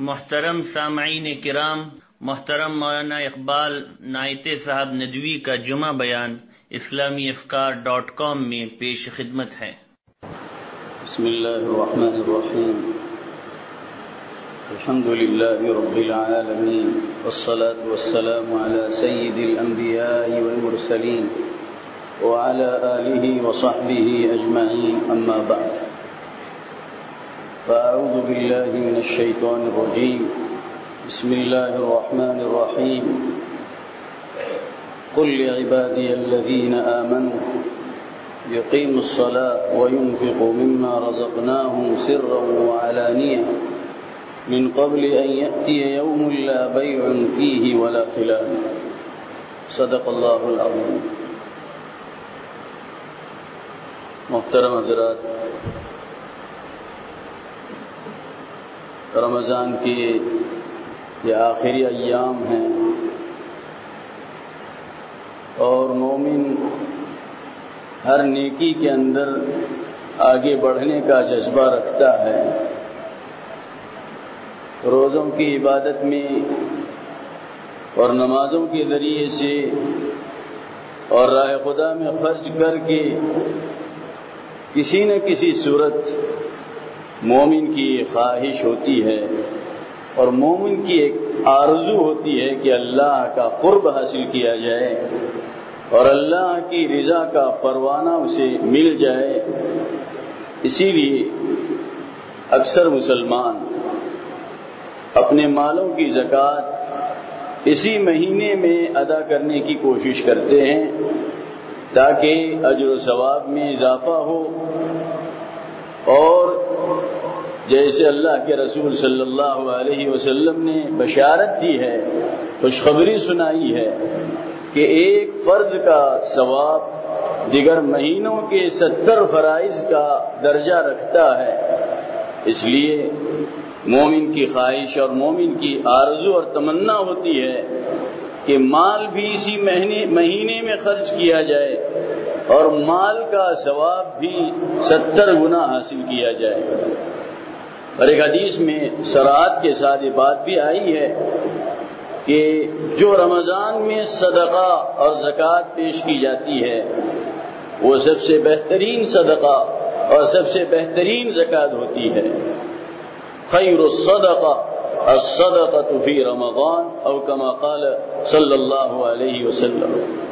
محترم سامعین کرام، محترم مولانا اقبال نائتے صاحب ندوی کا جمعہ بیان اسلامیافکار.com میں پیش خدمت ہے۔ بسم اللہ الرحمن الرحیم، الحمد للہ رب العالمین، والصلاة والسلام علی سید الانبیاء والمرسلین وعلى آلہ وصحبہ اجمعین، اما بعد، فأعوذ باللہ من الشیطان الرجیم، بسم اللہ الرحمن الرحیم، قل لعبادی الذین آمنوا يقيموا الصلاة وينفقوا مما رزقناهم سرا وعلانية من قبل أن يأتي يوم لا بيع فيه ولا خلال، صدق الله العظيم۔ محترم حضرات، رمضان کے یہ آخری ایام ہیں اور مومن ہر نیکی کے اندر آگے بڑھنے کا جذبہ رکھتا ہے۔ روزوں کی عبادت میں اور نمازوں کے ذریعے سے اور راہ خدا میں خرچ کر کے کسی نہ کسی صورت مومن کی خواہش ہوتی ہے اور مومن کی ایک آرزو ہوتی ہے کہ اللہ کا قرب حاصل کیا جائے اور اللہ کی رضا کا پروانہ اسے مل جائے۔ اسی لیے اکثر مسلمان اپنے مالوں کی زکوٰۃ اسی مہینے میں ادا کرنے کی کوشش کرتے ہیں تاکہ اجر و ثواب میں اضافہ ہو، اور جیسے اللہ کے رسول صلی اللہ علیہ وسلم نے بشارت دی ہے، خوشخبری سنائی ہے کہ ایک فرض کا ثواب دیگر مہینوں کے 70 فرائض کا درجہ رکھتا ہے۔ اس لیے مومن کی خواہش اور مومن کی آرزو اور تمنا ہوتی ہے کہ مال بھی اسی مہینے میں خرچ کیا جائے اور مال کا ثواب بھی 70 گنا حاصل کیا جائے۔ اور ایک حدیث میں صراحت کے ساتھ یہ بات بھی آئی ہے کہ جو رمضان میں صدقہ اور زکوٰۃ پیش کی جاتی ہے وہ سب سے بہترین صدقہ اور سب سے بہترین زکوٰۃ ہوتی ہے۔ خیر الصدقہ الصدقۃ فی رمضان، او کما قال صلی اللہ علیہ وسلم۔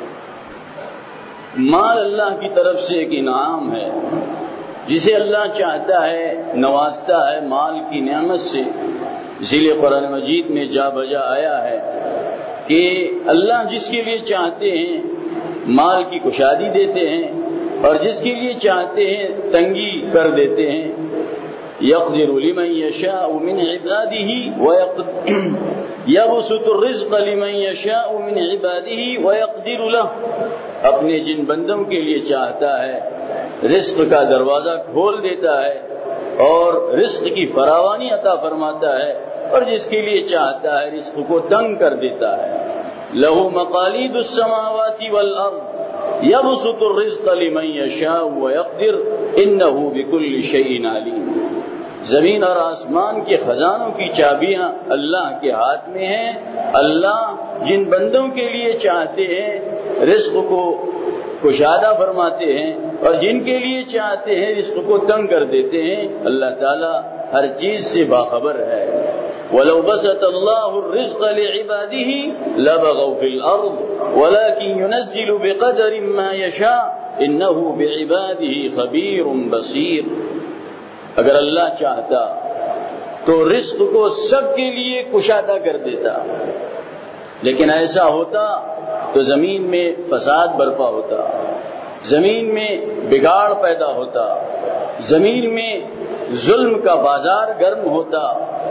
مال اللہ کی طرف سے ایک انعام ہے، جسے اللہ چاہتا ہے نوازتا ہے مال کی نعمت سے۔ اسی لیے قرآن مجید میں جا بجا آیا ہے کہ اللہ جس کے لیے چاہتے ہیں مال کی کشادی دیتے ہیں اور جس کے لیے چاہتے ہیں تنگی کر دیتے ہیں۔ يقدر لمن يشاء من عباده يبسط الرزق لمن يشاء من عباده ويقدر له، اپنے جن بندوں کے لیے چاہتا ہے رزق کا دروازہ کھول دیتا ہے اور رزق کی فراوانی عطا فرماتا ہے، اور جس کے لیے چاہتا ہے رزق کو تنگ کر دیتا ہے۔ له مقاليد السماوات والارض يبسط الرزق لمن يشاء ويقدر انه بكل شيء عليم۔ زمین اور آسمان کے خزانوں کی چابیاں اللہ کے ہاتھ میں ہیں۔ اللہ جن بندوں کے لیے چاہتے ہیں رزق کو کشادہ فرماتے ہیں اور جن کے لیے چاہتے ہیں رزق کو تنگ کر دیتے ہیں۔ اللہ تعالی ہر چیز سے باخبر ہے۔ وَلَوْ بَسَطَ اللَّهُ الرِّزْقَ لِعِبَادِهِ لَبَغَوْا فِي الْأَرْضِ وَلَكِنْ يُنَزِّلُ بِقَدَرٍ مَا يَشَاءُ إِنَّهُ بِعِبَادِهِ خَبِيرٌ بَصِيرٌ۔ اگر اللہ چاہتا تو رزق کو سب کے لیے کشادہ کر دیتا، لیکن ایسا ہوتا تو زمین میں فساد برپا ہوتا، زمین میں بگاڑ پیدا ہوتا، زمین میں ظلم کا بازار گرم ہوتا،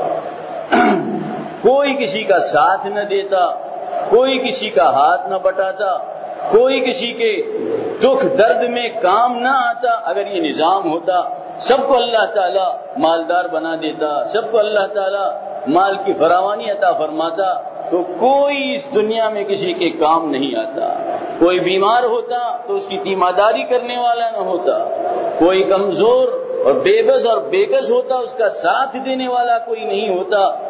کوئی کسی کا ساتھ نہ دیتا، کوئی کسی کا ہاتھ نہ بٹاتا، کوئی کسی کے دکھ درد میں کام نہ آتا۔ اگر یہ نظام ہوتا سب کو اللہ تعالیٰ مالدار بنا دیتا، سب کو اللہ تعالیٰ مال کی فراوانی عطا فرماتا، تو کوئی اس دنیا میں کسی کے کام نہیں آتا۔ کوئی بیمار ہوتا تو اس کی تیمارداری کرنے والا نہ ہوتا، کوئی کمزور اور بے بس اور بے کس ہوتا، اس کا ساتھ دینے والا کوئی نہیں ہوتا،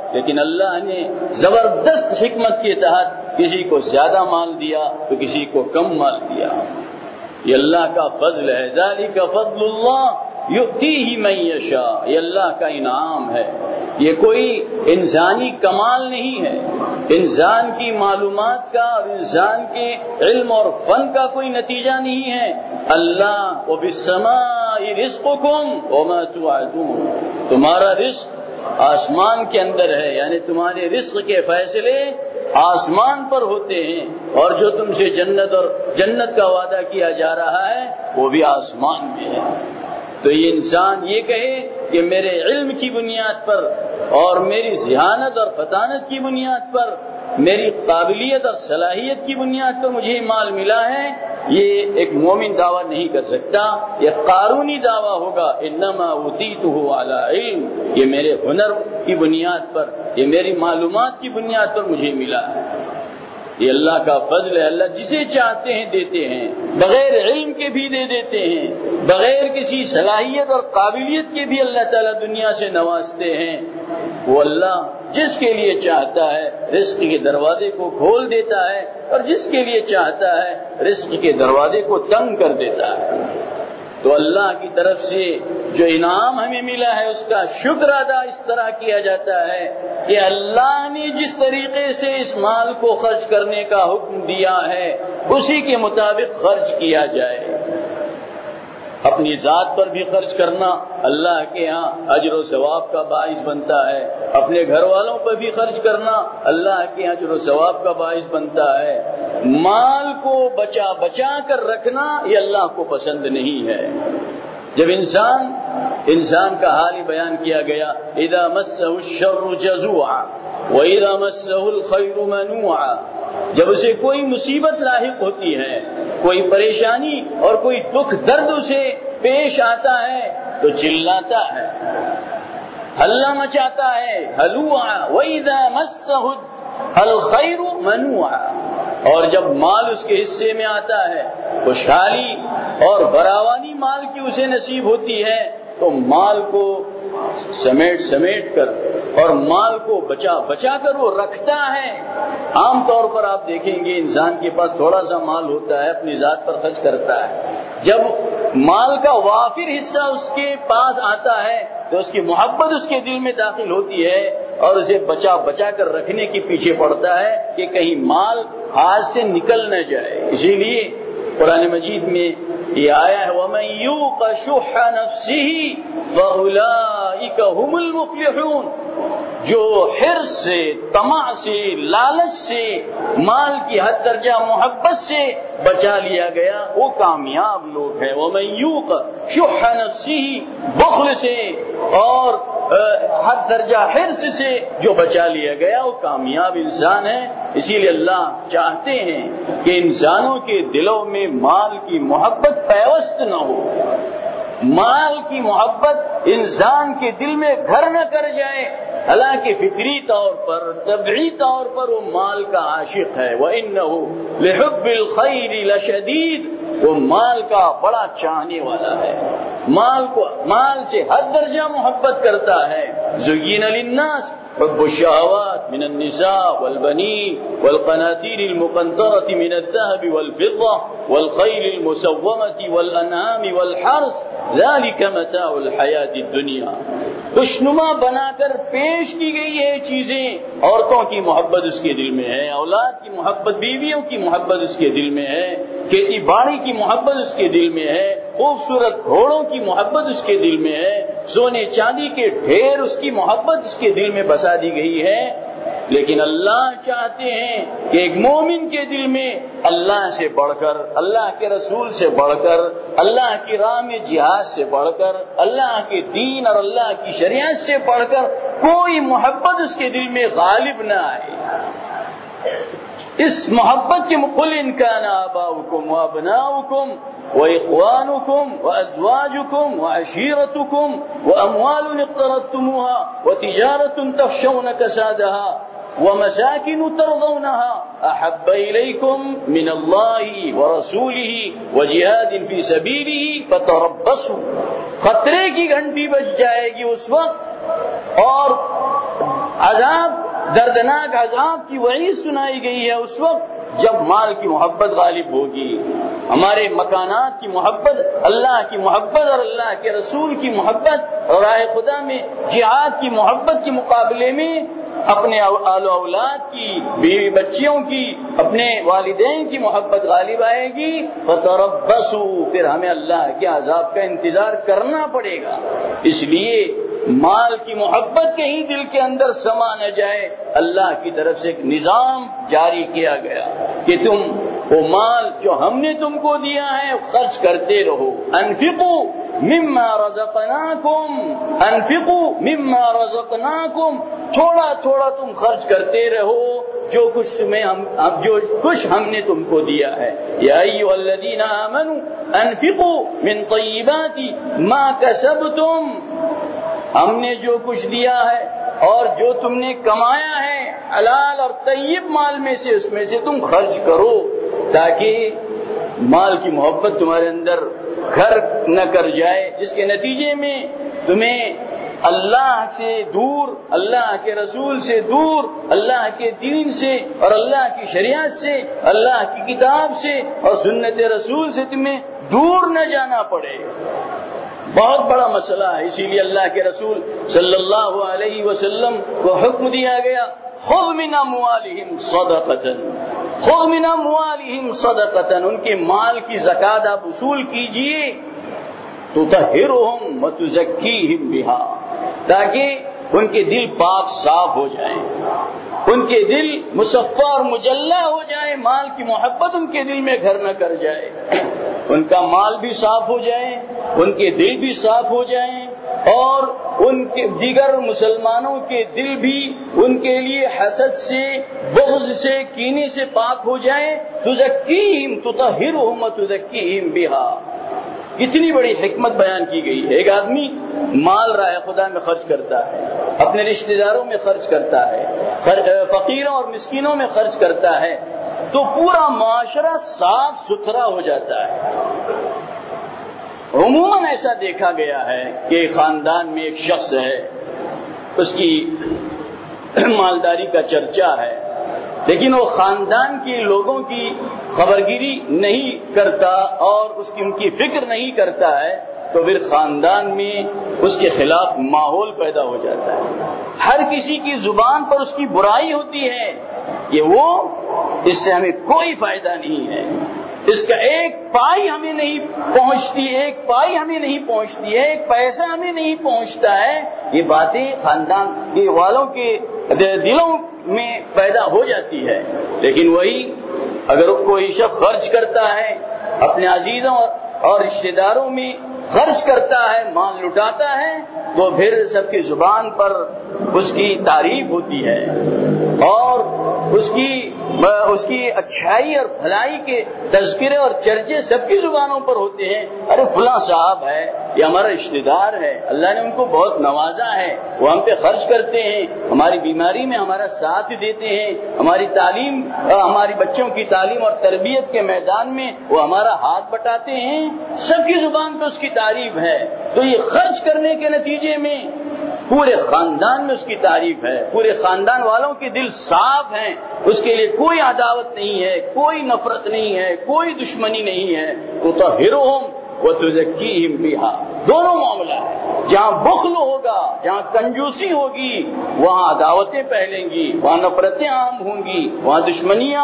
لیکن اللہ نے زبردست حکمت کے تحت کسی کو زیادہ مال دیا تو کسی کو کم مال دیا. یہ اللہ کا فضل ہے. ذالک فضل اللہ یؤتیہ من یشاء. یہ اللہ کا انعام ہے. یہ کوئی انسانی کمال نہیں ہے، انسان کی معلومات کا اور انسان کے علم اور فن کا کوئی نتیجہ نہیں ہے. اللہ وَبِالسَّمَاءِ رِزْقُكُمْ وَمَا تُوعَدُونَ. تمہارا رزق آسمان کے اندر ہے، یعنی تمہارے رزق کے فیصلے آسمان پر ہوتے ہیں، اور جو تم سے جنت کا وعدہ کیا جا رہا ہے وہ بھی آسمان میں ہے. تو یہ انسان یہ کہے کہ میرے علم کی بنیاد پر اور میری ذہانت اور فطانت کی بنیاد پر، میری قابلیت اور صلاحیت کی بنیاد پر مجھے مال ملا ہے، یہ ایک مومن دعویٰ نہیں کر سکتا. یہ قارونی دعویٰ ہوگا. انما اوتیتہ علی علم. یہ میرے ہنر کی بنیاد پر، یہ میری معلومات کی بنیاد پر مجھے ملا ہے. یہ اللہ کا فضل ہے. اللہ جسے چاہتے ہیں دیتے ہیں، بغیر علم کے بھی دے دیتے ہیں، بغیر کسی صلاحیت اور قابلیت کے بھی اللہ تعالیٰ دنیا سے نوازتے ہیں. وہ اللہ جس کے لیے چاہتا ہے رزق کے دروازے کو کھول دیتا ہے، اور جس کے لیے چاہتا ہے رزق کے دروازے کو تنگ کر دیتا ہے. تو اللہ کی طرف سے جو انعام ہمیں ملا ہے اس کا شکر ادا اس طرح کیا جاتا ہے کہ اللہ نے جس طریقے سے اس مال کو خرچ کرنے کا حکم دیا ہے اسی کے مطابق خرچ کیا جائے. اپنی ذات پر بھی خرچ کرنا اللہ کے ہاں اجر و ثواب کا باعث بنتا ہے. اپنے گھر والوں پر بھی خرچ کرنا اللہ کے ہاں اجر و ثواب کا باعث بنتا ہے. مال کو بچا کر رکھنا یہ اللہ کو پسند نہیں ہے. جب انسان کا حال ہی بیان کیا گیا، اذا مسہ الشر جزوعا واذا مسہ الخیر منوعا. جب اسے کوئی مصیبت لاحق ہوتی ہے، کوئی پریشانی اور کوئی دکھ درد اسے پیش آتا ہے تو چلاتا ہے، ہلہ مچاتا ہے، ہلوعا. وَإِذَا مَسَّهُ الْخَيْرُ مَنُوعًا. اور جب مال اس کے حصے میں آتا ہے، خوشحالی اور فراوانی مال کی اسے نصیب ہوتی ہے، تو مال کو سمیٹ کر اور مال کو بچا کر وہ رکھتا ہے. عام طور پر آپ دیکھیں گے انسان کے پاس تھوڑا سا مال ہوتا ہے، اپنی ذات پر خرچ کرتا ہے. جب مال کا وافر حصہ اس کے پاس آتا ہے تو اس کی محبت اس کے دل میں داخل ہوتی ہے اور اسے بچا کر رکھنے کے پیچھے پڑتا ہے کہ کہیں مال ہاتھ سے نکل نہ جائے. اسی لیے قرآن مجید میں یہ آیا ہے وَمَن يُوقَ شُحَّ نَفْسِهِ فَأُولَٰئِكَ هُمُ الْمُفْلِحُونَ. جو حرص سے، طمع سے، لالچ سے، مال کی حد درجہ محبت سے بچا لیا گیا وہ کامیاب لوگ ہیں. وَمَن يُوقَ شُحَّ نَفْسِهِ. بخل سے اور حد درجہ حرص سے جو بچا لیا گیا وہ کامیاب انسان ہے. اسی لیے اللہ چاہتے ہیں کہ انسانوں کے دلوں میں مال کی محبت پیوست نہ ہو. مال کی محبت انسان کے دل میں گھر نہ کر جائے. حالانکہ فطری طور پر، طبعی طور پر وہ مال کا عاشق ہے. وَإِنَّهُ لِحُبِّ الْخَيْرِ لَشَدِيدٌ. وہ مال کا بڑا چاہنے والا ہے، مال سے حد درجہ محبت کرتا ہے. زُيِّنَ لِلنَّاسِ حب الشهوات من النساء والبنين والقناطير المقنطرة من الذهب والفضة والخيل المسومة والأنعام والحرث ذلك متاع الحياة الدنيا. خوشنما بنا کر پیش کی گئی ہے چیزیں. عورتوں کی محبت اس کے دل میں ہے، اولاد کی محبت، بیویوں کی محبت اس کے دل میں ہے، کھیتی باڑی کی محبت اس کے دل میں ہے، خوبصورت گھوڑوں کی محبت اس کے دل میں ہے، سونے چاندی کے ڈھیر اس کی محبت اس کے دل میں بسا دی گئی ہے. لیکن اللہ چاہتے ہیں کہ ایک مومن کے دل میں اللہ سے بڑھ کر، اللہ کے رسول سے بڑھ کر، اللہ کی راہ میں جہاد سے بڑھ کر، اللہ کے دین اور اللہ کی شریعت سے بڑھ کر کوئی محبت اس کے دل میں غالب نہ آئے. اس محبت کے قل ان کان آباؤکم وابناؤکم وإخوانكم وأزواجكم وعشيرتكم وأموال اقترفتموها وتجارة تخشون كسادها ومساكن ترضونها أحب إليكم من الله ورسوله وجهاد في سبيله فتربصوا. خطرے کی گھنٹی بج جائے گی اس وقت اور عذاب، دردناک عذاب کی وعید سنائی گئی ہے اس وقت جب مال کی محبت غالب ہوگی. ہمارے مکانات کی محبت، اللہ کی محبت اور اللہ کے رسول کی محبت اور راہ خدا میں جہاد کی محبت کے مقابلے میں اپنے آل و اولاد کی، بیوی بچیوں کی، اپنے والدین کی محبت غالب آئے گی. فتربصوا، پھر ہمیں اللہ کے عذاب کا انتظار کرنا پڑے گا. اس لیے مال کی محبت کہیں دل کے اندر سما نہ جائے. اللہ کی طرف سے ایک نظام جاری کیا گیا کہ تم وہ مال جو ہم نے تم کو دیا ہے خرچ کرتے رہو. انفقوا مما رزقناکم، انفقوا مما رزقناکم، تھوڑا تھوڑا تم خرچ کرتے رہو جو کچھ ہم نے تم کو دیا ہے. یا ایھا الذین آمنوا انفقوا من طیبات ما کسبتم، ہم نے جو کچھ دیا ہے اور جو تم نے کمایا ہے حلال اور طیب مال میں سے، اس میں سے تم خرچ کرو تاکہ مال کی محبت تمہارے اندر گھر نہ کر جائے، جس کے نتیجے میں تمہیں اللہ سے دور، اللہ کے رسول سے دور، اللہ کے دین سے اور اللہ کی شریعت سے، اللہ کی کتاب سے اور سنت رسول سے تمہیں دور نہ جانا پڑے. بہت بڑا مسئلہ ہے. اسی لیے اللہ کے رسول صلی اللہ علیہ وسلم کو حکم دیا گیا، خذ من اموالہم صدقۃ، خذ من اموالہم صدقۃ، ان کے مال کی زکات آپ وصول کیجئے، تطہرہم وتزکیہم بہا، تاکہ ان کے دل پاک صاف ہو جائیں، ان کے دل مصفى اور مجلہ ہو جائے، مال کی محبت ان کے دل میں گھر نہ کر جائے، ان کا مال بھی صاف ہو جائے، ان کے دل بھی صاف ہو جائیں، اور ان کے دیگر مسلمانوں کے دل بھی ان کے لیے حسد سے، بغض سے، کینے سے پاک ہو جائیں. تزکیہم، تطہرہم وتزکیہم بہا. کتنی بڑی حکمت بیان کی گئی ہے. ایک آدمی مال راہ خدا میں خرچ کرتا ہے، اپنے رشتہ داروں میں خرچ کرتا ہے، فقیروں اور مسکینوں میں خرچ کرتا ہے، تو پورا معاشرہ صاف ستھرا ہو جاتا ہے. عموماً ایسا دیکھا گیا ہے کہ خاندان میں ایک شخص ہے، اس کی مالداری کا چرچا ہے، لیکن وہ خاندان کے لوگوں کی خبرگیری نہیں کرتا اور ان کی فکر نہیں کرتا ہے، تو پھر خاندان میں اس کے خلاف ماحول پیدا ہو جاتا ہے. ہر کسی کی زبان پر اس کی برائی ہوتی ہے کہ وہ، اس سے ہمیں کوئی فائدہ نہیں ہے، اس کا ایک پائی ہمیں نہیں پہنچتی، ایک پائی ہمیں نہیں پہنچتی ہے، ایک پیسہ ہمیں نہیں پہنچتا ہے. یہ باتیں خاندان کے والوں کے دلوں میں پیدا ہو جاتی ہے. لیکن وہی اگر کوئی شخص خرچ کرتا ہے، اپنے عزیزوں اور رشتہ داروں میں خرچ کرتا ہے، مال لٹاتا ہے، تو پھر سب کی زبان پر اس کی تعریف ہوتی ہے اور اس کی اچھائی اور بھلائی کے تذکرے اور چرچے سب کی زبانوں پر ہوتے ہیں. ارے فلاں صاحب ہے، یہ ہمارا رشتہ دار ہے، اللہ نے ان کو بہت نوازا ہے، وہ ہم پہ خرچ کرتے ہیں، ہماری بیماری میں ہمارا ساتھ دیتے ہیں، ہماری تعلیم، ہماری بچوں کی تعلیم اور تربیت کے میدان میں وہ ہمارا ہاتھ بٹاتے ہیں. سب کی زبان پہ اس کی تعریف ہے. تو یہ خرچ کرنے کے نتیجے میں پورے خاندان میں اس کی تعریف ہے، پورے خاندان والوں کے دل صاف ہیں، اس کے لیے کوئی عداوت نہیں ہے، کوئی نفرت نہیں ہے، کوئی دشمنی نہیں ہے. تطہرہم وتزکیہم بہا. دونوں معاملہ ہے. جہاں بخل ہوگا، جہاں کنجوسی ہوگی، وہاں عداوتیں پھیلیں گی، وہاں نفرتیں عام ہوں گی، وہاں دشمنیاں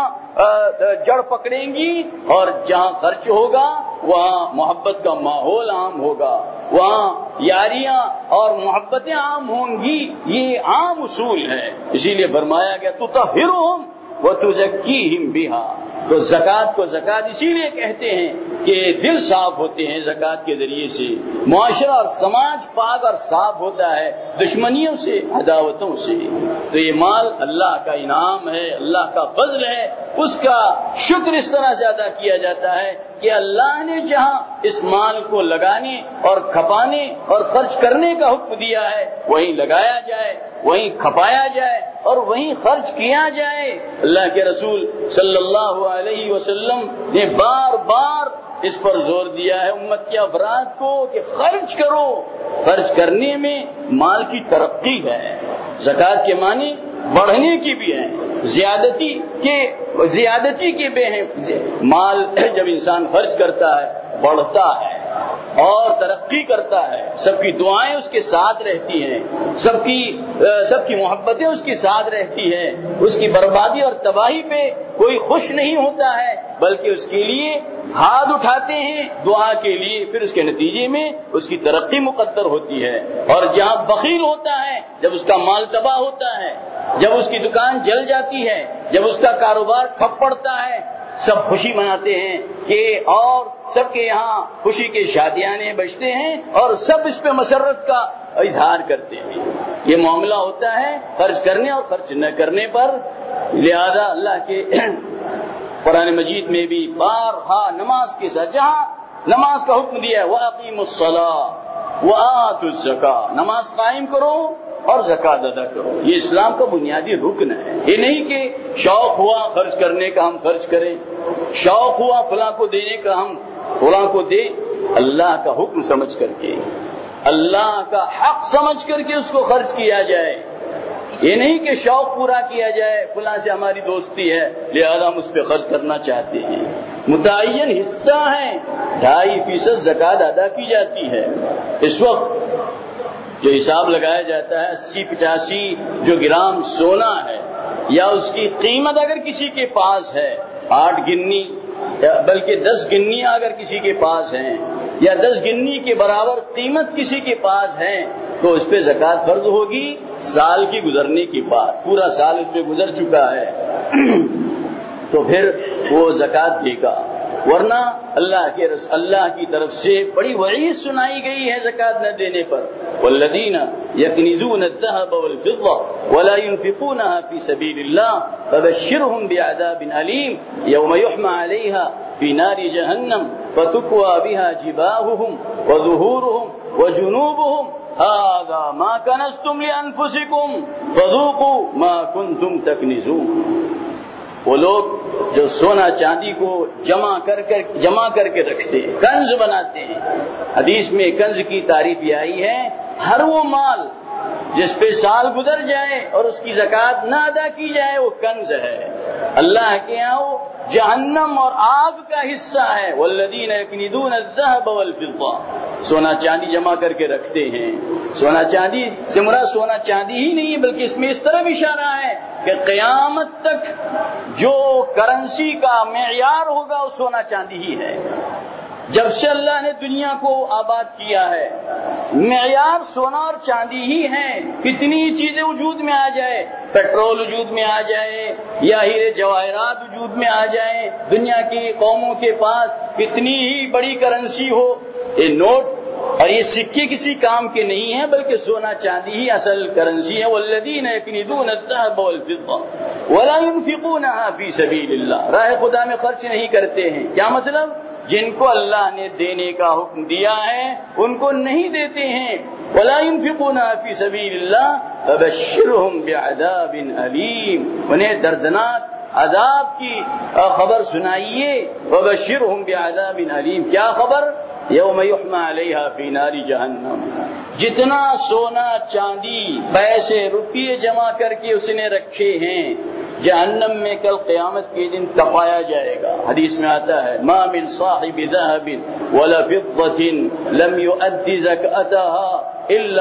جڑ پکڑیں گی، اور جہاں خرچ ہوگا وہاں محبت کا ماحول عام ہوگا، وہاں یاریاں اور محبتیں عام ہوں گی. یہ عام اصول ہے. اسی لیے فرمایا گیا تطہرہم وتزکیہم بہا. تو زکوٰۃ کو زکوٰۃ اسی لیے کہتے ہیں کہ دل صاف ہوتے ہیں زکوٰۃ کے ذریعے سے، معاشرہ اور سماج پاک اور صاف ہوتا ہے دشمنیوں سے، عداوتوں سے. تو یہ مال اللہ کا انعام ہے، اللہ کا فضل ہے. اس کا شکر اس طرح سے ادا کیا جاتا ہے کہ اللہ نے جہاں اس مال کو لگانے اور کھپانے اور خرچ کرنے کا حکم دیا ہے وہیں لگایا جائے، وہیں کھپایا جائے اور وہیں خرچ کیا جائے. اللہ کے رسول صلی اللہ علیہ وسلم نے بار بار اس پر زور دیا ہے امت کے افراد کو کہ خرچ کرو. خرچ کرنے میں مال کی ترقی ہے. زکات کے معنی بڑھنے کی بھی ہیں، زیادتی کے بھی ہیں۔ مال جب انسان خرچ کرتا ہے بڑھتا ہے اور ترقی کرتا ہے، سب کی دعائیں اس کے ساتھ رہتی ہیں، سب کی محبتیں اس کے ساتھ رہتی ہیں، اس کی بربادی اور تباہی پہ کوئی خوش نہیں ہوتا ہے، بلکہ اس کے لیے ہاتھ اٹھاتے ہیں دعا کے لیے، پھر اس کے نتیجے میں اس کی ترقی مقدر ہوتی ہے۔ اور جہاں بخیل ہوتا ہے، جب اس کا مال تباہ ہوتا ہے، جب اس کی دکان جل جاتی ہے، جب اس کا کاروبار ٹھپ پڑتا ہے، سب خوشی مناتے ہیں کہ اور سب کے یہاں خوشی کے شادیانے بجتے ہیں اور سب اس پہ مسرت کا اظہار کرتے ہیں۔ یہ معاملہ ہوتا ہے خرچ کرنے اور خرچ نہ کرنے پر۔ لہذا اللہ کے قرآن مجید میں بھی بارہا نماز کے ساتھ جہاں نماز کا حکم دیا ہے وَأَقِيمُوا الصَّلَاةَ وَآتُوا الزَّكَاةَ، نماز قائم کرو اور زکات ادا کرو۔ یہ اسلام کا بنیادی رکن ہے۔ یہ نہیں کہ شوق ہوا خرچ کرنے کا ہم خرچ کریں، شوق ہوا فلاں کو دینے کا ہم فلاں کو دیں۔ اللہ کا حکم سمجھ کر کے، اللہ کا حق سمجھ کر کے اس کو خرچ کیا جائے۔ یہ نہیں کہ شوق پورا کیا جائے، فلاں سے ہماری دوستی ہے لہذا ہم اس پہ خرچ کرنا چاہتے ہیں۔ متعین حصہ ہے، 2.5% زکات ادا کی جاتی ہے۔ اس وقت جو حساب لگایا جاتا ہے 80-85 جو گرام سونا ہے، یا اس کی قیمت اگر کسی کے پاس ہے 8 گنی بلکہ 10 گنیاں اگر کسی کے پاس ہیں، یا 10 گنی کے برابر قیمت کسی کے پاس ہے، تو اس پہ زکات فرض ہوگی سال کی گزرنے کے بعد۔ پورا سال اس پہ گزر چکا ہے تو پھر وہ زکات دے گا، ورنہ اللہ کی طرف سے بڑی وعید سنائی گئی ہے زکات نہ دینے پر۔ والذین یکنزون الذهب والفضة ولا ينفقونها في سبيل الله فبشرهم بعذاب أليم يوم يحمى عليها في نار جهنم فتكوى بها جباههم وظهورهم وجنوبهم هذا ما كنزتم لأنفسكم فذوقوا ما كنتم تكنزون۔ وہ لوگ جو سونا چاندی کو جمع کر کے رکھتے ہیں، کنز بناتے ہیں۔ حدیث میں کنز کی تعریف یہ آئی ہے، ہر وہ مال جس پہ سال گزر جائے اور اس کی زکات نہ ادا کی جائے وہ کنز ہے۔ اللہ کے یہاں وہ جہنم اور آگ کا حصہ ہے۔ والذین یکنزون الذهب والفضة، سونا چاندی جمع کر کے رکھتے ہیں۔ سونا چاندی سے مراد سونا چاندی ہی نہیں ہے، بلکہ اس میں اس طرح اشارہ ہے کہ قیامت تک جو کرنسی کا معیار ہوگا وہ سونا چاندی ہی ہے۔ جب سے اللہ نے دنیا کو آباد کیا ہے معیار سونا اور چاندی ہی ہے۔ کتنی چیزیں وجود میں آ جائے، پیٹرول وجود میں آ جائے یا ہیرے جواہرات وجود میں آ جائیں، دنیا کی قوموں کے پاس کتنی ہی بڑی کرنسی ہو، یہ نوٹ اور یہ سکے کسی کام کے نہیں ہیں، بلکہ سونا چاندی ہی اصل کرنسی ہے۔ والذین یکنزون الذهب والفضة ولا ينفقونها في سبيل الله، راہ خدا میں خرچ نہیں کرتے ہیں۔ کیا مطلب؟ جن کو اللہ نے دینے کا حکم دیا ہے ان کو نہیں دیتے ہیں۔ ولا ينفقونها في سبيل الله فبشرهم بعذاب أليم، انہیں دردناک عذاب کی خبر سنائیے۔ وبشرهم بعذاب أليم، کیا خبر؟ یوم یحمى علیہا فی نار جہنم، جتنا سونا چاندی پیسے روپیے جمع کر کے اس نے رکھے ہیں جہنم میں کل قیامت کے دن تپایا جائے گا۔ حدیث میں آتا ہے ما من صاحب ذهب ولا فضة لم يؤد زكاتها الا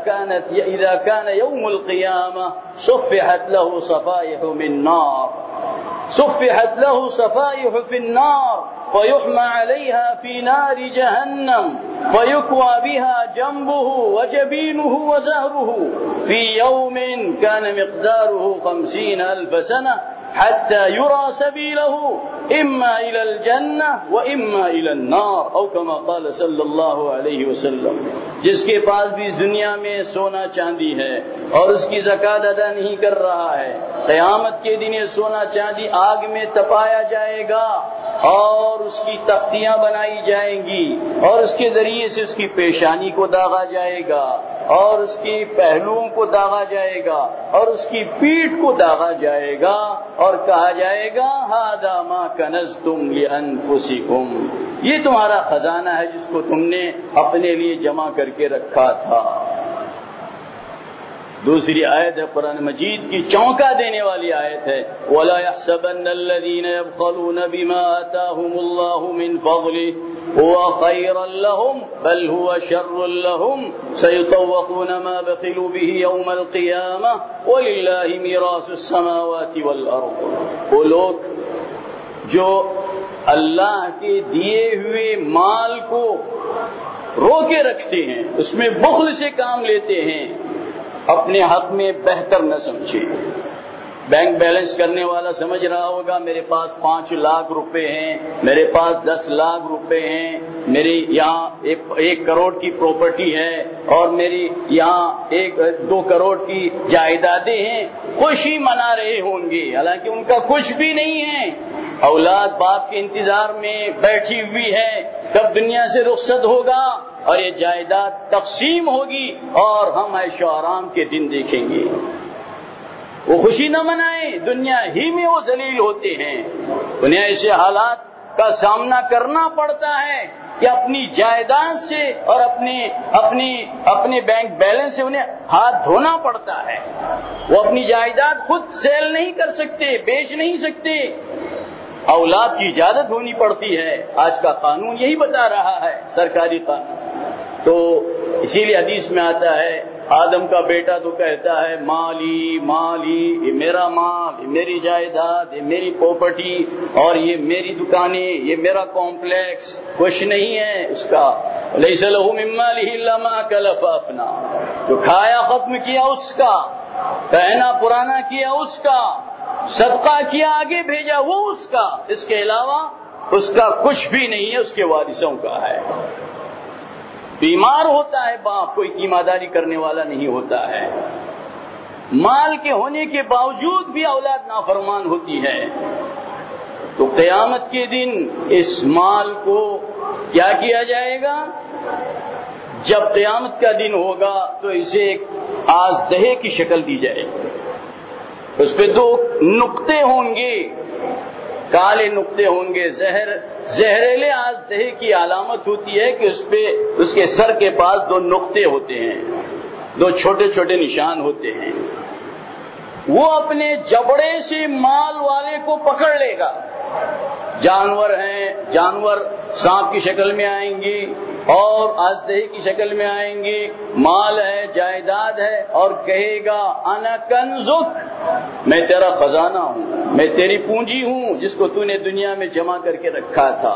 اذا كان يوم القيامة صفحت له صفائح من نار، صفحت له صفائح في النار فيحمى عليها في نار جهنم فيكوى بها جنبه وجبينه وزهره في يوم كان مقداره 50,000 سنة حتى يرى سبيله إما إلى الجنة وإما إلى النار أو كما قال صلى الله عليه وسلم۔ جس کے پاس بھی دنیا میں سونا چاندی ہے اور اس کی زکات ادا نہیں کر رہا ہے، قیامت کے دن یہ سونا چاندی آگ میں تپایا جائے گا اور اس کی تختیاں بنائی جائیں گی اور اس کے ذریعے سے اس کی پیشانی کو داغا جائے گا اور اس کی پہلوؤں کو داغا جائے گا اور اس کی پیٹھ کو داغا جائے گا اور کہا جائے گا ھذا ما کنزتم لانفسکم، یہ تمہارا خزانہ ہے جس کو تم نے اپنے لیے جمع کر کے رکھا تھا۔ دوسری آیت ہے قرآن مجید کی چونکا دینے والی آیت ہے وَلَا يَحْسَبَنَّ الَّذِينَ يَبْخَلُونَ بِمَا آتَاهُمُ اللَّهُ مِنْ فَضْلِهِ هُوَ خَيْرًا لَهُمْ بَلْ هُوَ شَرٌّ لَهُمْ سَيُطَوَّقُونَ مَا بَخِلُوا بِهِ يَوْمَ الْقِيَامَةِ وَلِلَّهِ مِيرَاثُ السَّمَاوَاتِ وَالْأَرْضِ۔ وہ لوگ جو اللہ کے دیے ہوئے مال کو روکے رکھتے ہیں، اس میں بخل سے کام لیتے ہیں، اپنے حق میں بہتر نہ سمجھے۔ بینک بیلنس کرنے والا سمجھ رہا ہوگا میرے پاس 5 لاکھ روپے ہیں، میرے پاس 10 لاکھ روپے ہیں، میری یہاں 1 کروڑ کی پراپرٹی ہے اور میری یہاں 2 کروڑ کی جائیدادیں ہیں، خوشی منا رہے ہوں گے، حالانکہ ان کا کچھ بھی نہیں ہے۔ اولاد باپ کے انتظار میں بیٹھی ہوئی ہے کب دنیا سے رخصت ہوگا اور یہ جائیداد تقسیم ہوگی اور ہم عیش و آرام کے دن دیکھیں گے۔ وہ خوشی نہ منائیں، دنیا ہی میں وہ ذلیل ہوتے ہیں۔ انہیں ایسے حالات کا سامنا کرنا پڑتا ہے کہ اپنی جائیداد سے اور اپنے بینک بیلنس سے انہیں ہاتھ دھونا پڑتا ہے۔ وہ اپنی جائیداد خود سیل نہیں کر سکتے، بیچ نہیں سکتے، اولاد کی اجازت ہونی پڑتی ہے۔ آج کا قانون یہی بتا رہا ہے، سرکاری قانون۔ تو اسی لیے حدیث میں آتا ہے آدم کا بیٹا تو کہتا ہے مالی مالی، یہ میرا مال، یہ میری جائیداد، یہ میری پراپرٹی اور یہ میری دکانیں، یہ میرا کمپلیکس، کچھ نہیں ہے اس کا۔ لیس لہ من مالہ الا ما اکل فافنا، جو کھایا ختم کیا اس کا، پہنا پرانا کیا اس کا، صدقہ کیا آگے بھیجا وہ اس کا، اس کے علاوہ اس کا کچھ بھی نہیں ہے، اس کے وارثوں کا ہے۔ بیمار ہوتا ہے باپ، کوئی تیمارداری کرنے والا نہیں ہوتا ہے، مال کے ہونے کے باوجود بھی اولاد نافرمان ہوتی ہے۔ تو قیامت کے دن اس مال کو کیا کیا جائے گا؟ جب قیامت کا دن ہوگا تو اسے ایک آزدہے کی شکل دی جائے گی، اس پہ 2 نقطے ہوں گے، کالے نقطے ہوں گے۔ زہریلے آزدہے کی علامت ہوتی ہے کہ اس کے سر کے پاس 2 نقطے ہوتے ہیں، 2 چھوٹے چھوٹے نشان ہوتے ہیں۔ وہ اپنے جبڑے سے مال والے کو پکڑ لے گا۔ جانور ہیں، جانور سانپ کی شکل میں آئیں گے اور آزدہے کی شکل میں آئیں گے، مال ہے، جائیداد ہے، اور کہے گا انا کنزک، میں تیرا خزانہ ہوں، میں تیری پونجی ہوں جس کو تو نے دنیا میں جمع کر کے رکھا تھا۔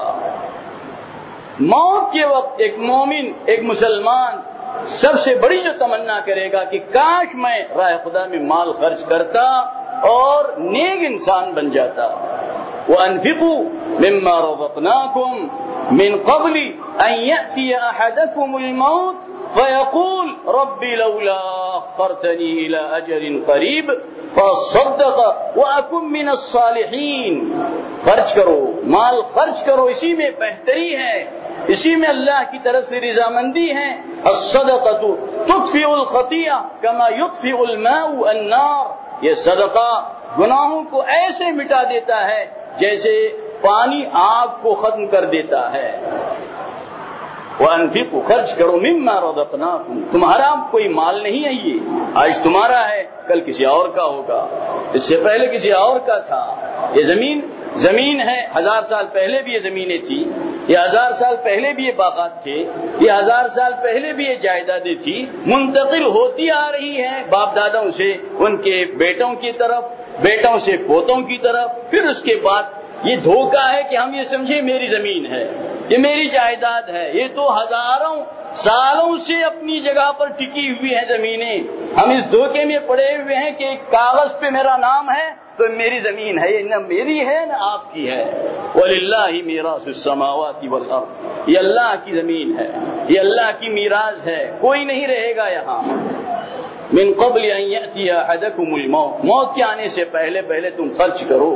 موت کے وقت ایک مومن، ایک مسلمان سب سے بڑی جو تمنا کرے گا کہ کاش میں راہ خدا میں مال خرچ کرتا اور نیک انسان بن جاتا۔ وَأَنفِقُوا مِمَّا رَزَقْنَاكُمْ مِنْ قَبْلِ أَنْ يَأْتِيَ أَحَدَكُمُ الْمَوْتُ فَيَقُولُ رَبِّ لَوْلَا أَخَّرْتَنِي إِلَى أَجَلٍ قَرِيبٍ فَأَصَّدَّقَ وَأَكُن مِّنَ الصَّالِحِينَ۔ خرچ کرو، مال خرچ کرو، اسی میں بہتری ہے، اسی میں اللہ کی طرف سے رضامندی ہے۔ الصدقۃ تطفئ الخطیئہ کما یطفئ الماء النار، یہ صدقہ گناہوں کو ایسے مٹا دیتا ہے جیسے پانی آگ کو ختم کر دیتا ہے۔ وَأَنفِقُوا، خرچ کرو، مِمَّا رَزَقْنَاكُمْ، تمہارا کوئی مال نہیں ہے، یہ آج تمہارا ہے، کل کسی اور کا ہوگا، اس سے پہلے کسی اور کا تھا۔ یہ زمین ہے، 1000 سال پہلے بھی یہ زمینیں تھی، یہ 1000 سال پہلے بھی یہ باغات تھے، یہ 1000 سال پہلے بھی یہ جائیدادیں تھی، منتقل ہوتی آ رہی ہیں باپ داداؤں سے ان کے بیٹوں کی طرف، بیٹوں سے پوتوں کی طرف۔ پھر اس کے بعد یہ دھوکہ ہے کہ ہم یہ سمجھیں میری زمین ہے، یہ میری جائیداد ہے، یہ تو ہزاروں سالوں سے اپنی جگہ پر ٹکی ہوئی ہیں زمینیں۔ ہم اس دھوکے میں پڑے ہوئے ہیں کہ ایک کاغذ پہ میرا نام ہے تو میری زمین ہے، یہ نہ میری ہے نہ آپ کی ہے۔ وَلِلَّهِ مِيرَاثُ السَّمَاوَاتِ وَالْأَرْضِ، یہ اللہ کی زمین ہے، یہ اللہ کی میراث ہے، کوئی نہیں رہے گا یہاں۔ من قبل ان یأتی احدکم الموت، موت کے آنے سے پہلے تم خرچ کرو۔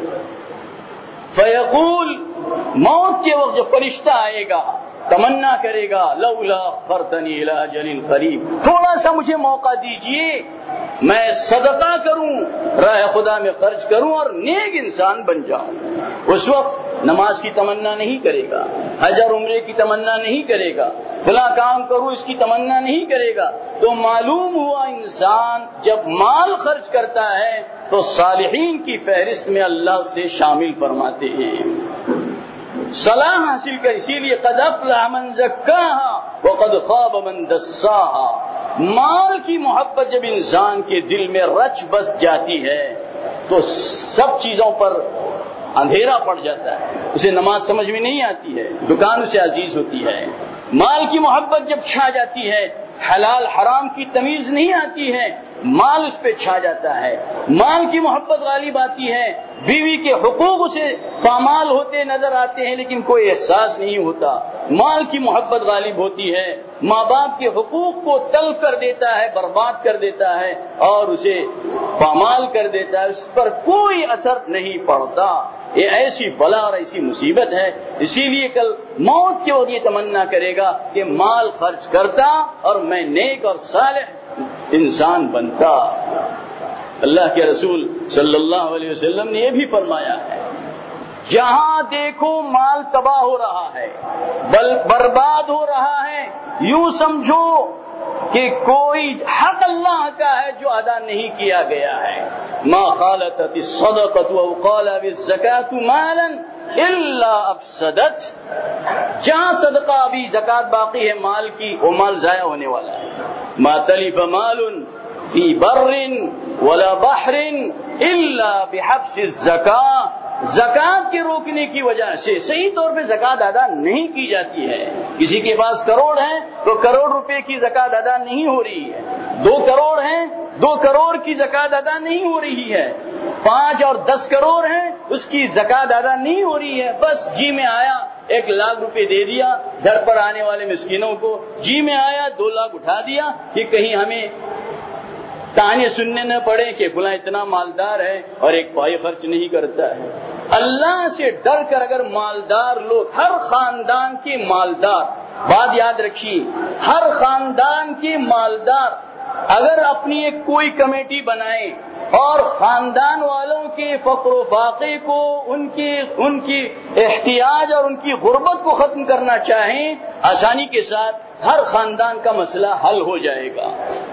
فیقول، موت کے وقت جو فرشتہ آئے گا تمنا کرے گا لولا اخرتنی الی اجل قریب، تھوڑا سا مجھے موقع دیجئے، میں صدقہ کروں، راہ خدا میں خرچ کروں اور نیک انسان بن جاؤں۔ اس وقت نماز کی تمنا نہیں کرے گا، حج اور عمرے کی تمنا نہیں کرے گا، فلاں کام کروں اس کی تمنا نہیں کرے گا. تو معلوم ہوا انسان جب مال خرچ کرتا ہے تو صالحین کی فہرست میں اللہ اسے شامل فرماتے ہیں. صلاح حاصل کر, اسی لیے قد افلح من زکاہا وقد خاب من دساہا. مال کی محبت جب انسان کے دل میں رچ بس جاتی ہے تو سب چیزوں پر اندھیرا پڑ جاتا ہے, اسے نماز سمجھ میں نہیں آتی ہے, دکان اسے عزیز ہوتی ہے. مال کی محبت جب چھا جاتی ہے, حلال حرام کی تمیز نہیں آتی ہے, مال اس پہ چھا جاتا ہے. مال کی محبت غالب آتی ہے, بیوی کے حقوق اسے پامال ہوتے نظر آتے ہیں لیکن کوئی احساس نہیں ہوتا. مال کی محبت غالب ہوتی ہے, ماں باپ کے حقوق کو تلف کر دیتا ہے, برباد کر دیتا ہے اور اسے پامال کر دیتا ہے, اس پر کوئی اثر نہیں پڑتا. یہ ایسی بلا اور ایسی مصیبت ہے. اسی لیے کل موت کے وقت یہ تمنا کرے گا کہ مال خرچ کرتا اور میں نیک اور صالح انسان بنتا. اللہ کے رسول صلی اللہ علیہ وسلم نے یہ بھی فرمایا ہے, جہاں دیکھو مال تباہ ہو رہا ہے, برباد ہو رہا ہے, یوں سمجھو کہ کوئی حق اللہ کا ہے جو ادا نہیں کیا گیا ہے. ما خالطت الصدقۃ او قال بالزکاۃ مالا الا افسدت. جہاں صدقہ ابھی زکات باقی ہے مال کی, وہ مال ضائع ہونے والا ہے. ما تلف مال فی بر ولا بحر الا بحبس الزکاۃ. زکات کے روکنے کی وجہ سے صحیح طور پہ زکات ادا نہیں کی جاتی ہے. کسی کے پاس کروڑ ہے تو کروڑ روپے کی زکات ادا نہیں ہو رہی ہے. 2 کروڑ ہیں, 2 کروڑ کی زکات ادا نہیں ہو رہی ہے. 5 اور 10 کروڑ ہیں, اس کی زکات ادا نہیں ہو رہی ہے. بس جی میں آیا 1 لاکھ روپے دے دیا گھر پر آنے والے مسکینوں کو, جی میں آیا 2 لاکھ اٹھا دیا کہ کہیں ہمیں تانے سننے نہ پڑے کہ فلاں اتنا مالدار ہے اور ایک پائی خرچ نہیں کرتا ہے. اللہ سے ڈر کر اگر مالدار لوگ, ہر خاندان کے مالدار, بات یاد رکھیے, ہر خاندان کے مالدار اگر اپنی ایک کوئی کمیٹی بنائیں اور خاندان والوں کے فقر و فاقے کو, ان کی احتیاج اور ان کی غربت کو ختم کرنا چاہیں, آسانی کے ساتھ ہر خاندان کا مسئلہ حل ہو جائے گا.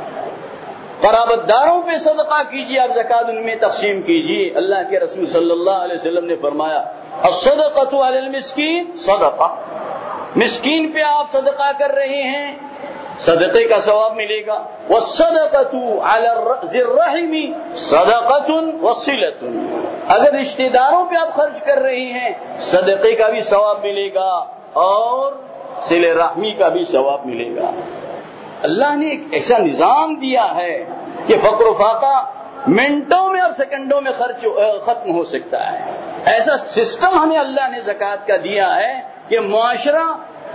قرابت داروں پہ صدقہ کیجیے, آپ زکات ان میں تقسیم کیجیے. اللہ کے رسول صلی اللہ علیہ وسلم نے فرمایا الصدقۃ علی المسکین صدقہ. مسکین پہ آپ صدقہ کر رہے ہیں, صدقے کا ثواب ملے گا. والصدقۃ علی ذی الرحم صدقۃ وصلۃ. اگر رشتہ داروں پہ آپ خرچ کر رہے ہیں صدقے کا بھی ثواب ملے گا اور صلہ رحمی کا بھی ثواب ملے گا. اللہ نے ایک ایسا نظام دیا ہے کہ فقر و فاقہ منٹوں میں اور سیکنڈوں میں ختم ہو سکتا ہے. ایسا سسٹم ہمیں اللہ نے زکات کا دیا ہے کہ معاشرہ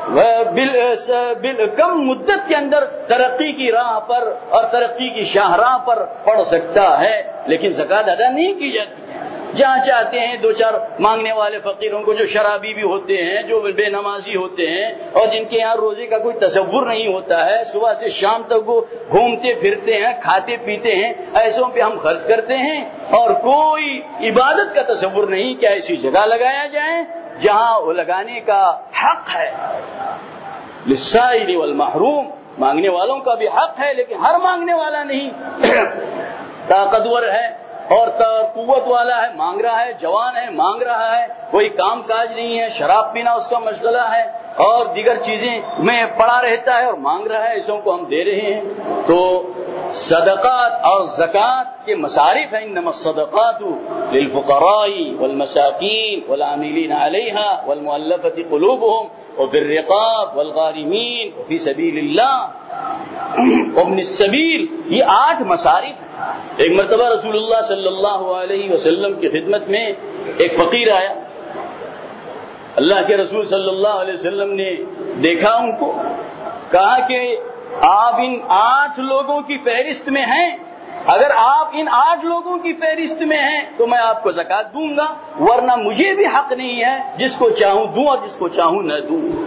کم مدت کے اندر ترقی کی راہ پر اور ترقی کی شاہراہ پر پڑ سکتا ہے, لیکن زکات ادا نہیں کی جاتی ہے. جہاں چاہتے ہیں 2-4 مانگنے والے فقیروں کو, جو شرابی بھی ہوتے ہیں, جو بے نمازی ہوتے ہیں اور جن کے یہاں روزے کا کوئی تصور نہیں ہوتا ہے, صبح سے شام تک وہ گھومتے پھرتے ہیں, کھاتے پیتے ہیں, ایسوں پہ ہم خرچ کرتے ہیں اور کوئی عبادت کا تصور نہیں کہ ایسی جگہ لگایا جائے جہاں وہ لگانے کا حق ہے. للسائل والمحروم, مانگنے والوں کا بھی حق ہے لیکن ہر مانگنے والا نہیں. طاقتور ہے اور قوت والا ہے, مانگ رہا ہے, جوان ہے, مانگ رہا ہے, کوئی کام کاج نہیں ہے, شراب پینا اس کا مشغلہ ہے اور دیگر چیزیں میں پڑا رہتا ہے اور مانگ رہا ہے, ایسوں کو ہم دے رہے ہیں. تو صدقات اور زکات کے مصارف ہیں. انما الصدقات للفقراء والمساکین والعاملین علیہا والمؤلفۃ قلوبهم وفي الرقاب والغارمین وفي سبیل اللہ وابن السبیل. یہ 8 مصارف ہیں. ایک مرتبہ رسول اللہ صلی اللہ علیہ وسلم کی خدمت میں ایک فقیر آیا. اللہ کے رسول صلی اللہ علیہ وسلم نے دیکھا ان کو, کہا کہ آپ ان 8 لوگوں کی فہرست میں ہیں, اگر آپ ان 8 لوگوں کی فہرست میں ہیں تو میں آپ کو زکات دوں گا, ورنہ مجھے بھی حق نہیں ہے, جس کو چاہوں دوں اور جس کو چاہوں نہ دوں.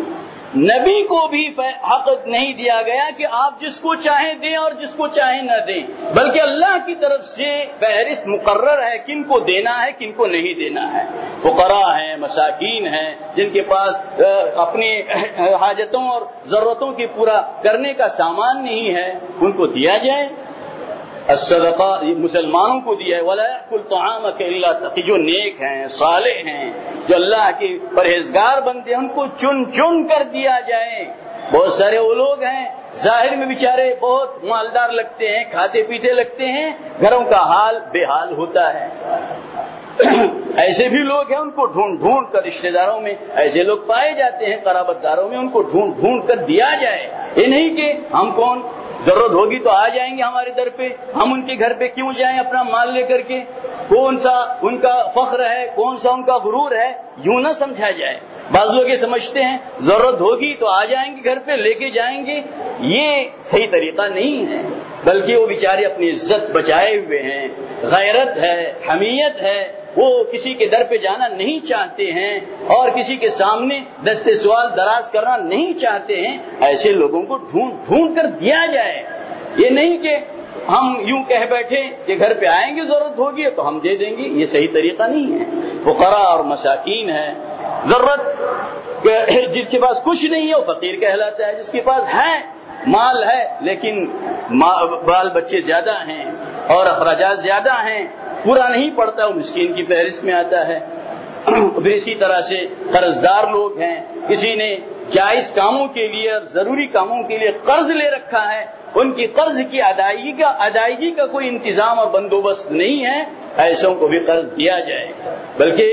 نبی کو بھی حق نہیں دیا گیا کہ آپ جس کو چاہیں دیں اور جس کو چاہیں نہ دیں، بلکہ اللہ کی طرف سے فہرست مقرر ہے کن کو دینا ہے کن کو نہیں دینا ہے۔ فقراء ہیں، مساکین ہیں، جن کے پاس اپنی حاجتوں اور ضرورتوں کی پورا کرنے کا سامان نہیں ہے، ان کو دیا جائے۔ الصدقہ مسلمانوں کو دیا ہے۔ ولا یأکل طعامک الا تقی، جو نیک ہیں، صالح ہیں، جو اللہ کے پرہیزگار بندے ہیں، ان کو چن چن کر دیا جائے۔ بہت سارے وہ لوگ ہیں ظاہر میں بیچارے بہت مالدار لگتے ہیں، کھاتے پیتے لگتے ہیں، گھروں کا حال بے حال ہوتا ہے۔ ایسے بھی لوگ ہیں، ان کو ڈھونڈ ڈھونڈ کر رشتہ داروں میں ایسے لوگ پائے جاتے ہیں، قرابت داروں میں، ان کو ڈھونڈ ڈھونڈ کر دیا جائے۔ یہ نہیں کہ ہم کون، ضرورت ہوگی تو آ جائیں گے ہمارے در پہ، ہم ان کے گھر پہ کیوں جائیں اپنا مال لے کر کے؟ کون سا ان کا فخر ہے، کون سا ان کا غرور ہے، یوں نہ سمجھا جائے۔ بعض لوگ یہ سمجھتے ہیں ضرورت ہوگی تو آ جائیں گے گھر پہ، لے کے جائیں گے، یہ صحیح طریقہ نہیں ہے، بلکہ وہ بیچارے اپنی عزت بچائے ہوئے ہیں، غیرت ہے، حمیت ہے، وہ کسی کے در پہ جانا نہیں چاہتے ہیں اور کسی کے سامنے دست سوال دراز کرنا نہیں چاہتے ہیں۔ ایسے لوگوں کو ڈھونڈ ڈھونڈ کر دیا جائے۔ یہ نہیں کہ ہم یوں کہہ بیٹھے کہ گھر پہ آئیں گے ضرورت ہوگی تو ہم دے دیں گے، یہ صحیح طریقہ نہیں ہے۔ فقراء اور مساکین ہے، ضرورت جس کے پاس کچھ نہیں ہے وہ فقیر کہلاتا ہے، جس کے پاس ہے مال ہے لیکن بال بچے زیادہ ہیں اور اخراجات زیادہ ہیں، پورا نہیں پڑتا، وہ مسکین کی فہرست میں آتا ہے۔ پھر اسی طرح سے قرض دار لوگ ہیں، کسی نے جائز کاموں کے لیے اور ضروری کاموں کے لیے قرض لے رکھا ہے، ان کی قرض کی ادائیگی کا کوئی انتظام اور بندوبست نہیں ہے، ایسوں کو بھی قرض دیا جائے۔ بلکہ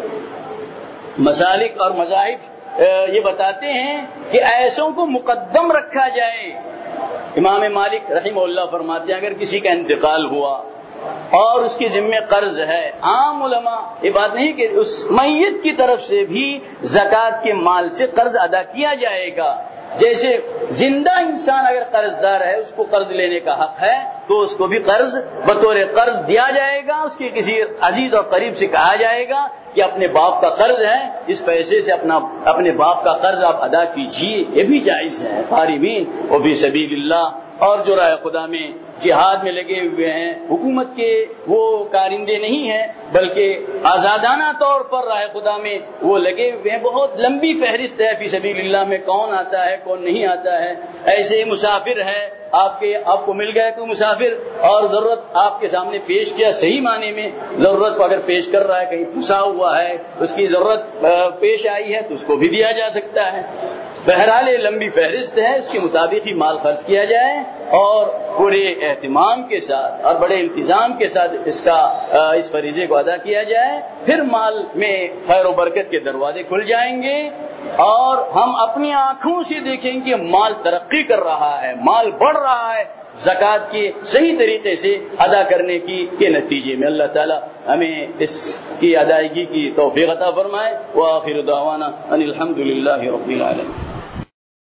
مسالک اور مذاہب یہ بتاتے ہیں کہ ایسوں کو مقدم رکھا جائے۔ امام مالک رحمہ اللہ فرماتے ہیں اگر کسی کا انتقال ہوا اور اس کے ذمہ قرض ہے، عام علماء یہ بات نہیں کہ اس میت کی طرف سے بھی زکوٰۃ کے مال سے قرض ادا کیا جائے گا۔ جیسے زندہ انسان اگر قرض دار ہے، اس کو قرض لینے کا حق ہے، تو اس کو بھی قرض بطور قرض دیا جائے گا۔ اس کے کسی عزیز اور قریب سے کہا جائے گا کہ اپنے باپ کا قرض ہے، اس پیسے سے اپنے باپ کا قرض آپ ادا کیجیے، یہ بھی جائز ہے۔ غارمین و فی سبیل اللہ، اور جو راہ خدا میں جہاد میں لگے ہوئے ہیں، حکومت کے وہ کارندے نہیں ہیں بلکہ آزادانہ طور پر راہ خدا میں وہ لگے ہوئے ہیں، بہت لمبی فہرست ہے فی سبیل اللہ میں، کون آتا ہے کون نہیں آتا ہے۔ ایسے مسافر ہے، آپ کو مل گیا کوئی مسافر اور ضرورت آپ کے سامنے پیش کیا، صحیح معنی میں ضرورت کو اگر پیش کر رہا ہے، کہیں پھنسا ہوا ہے، اس کی ضرورت پیش آئی ہے تو اس کو بھی دیا جا سکتا ہے۔ بہرحال یہ لمبی فہرست ہے، اس کے مطابق ہی مال خرچ کیا جائے اور پورے اہتمام کے ساتھ اور بڑے انتظام کے ساتھ اس فریضے کو ادا کیا جائے، پھر مال میں خیر و برکت کے دروازے کھل جائیں گے اور ہم اپنی آنکھوں سے دیکھیں گے مال ترقی کر رہا ہے، مال بڑھ رہا ہے زکوٰۃ کے صحیح طریقے سے ادا کرنے کے نتیجے میں۔ اللہ تعالی ہمیں اس کی ادائیگی کی توفیق عطا فرمائے۔ وآخر دعوانا ان الحمد للہ رب العالمین۔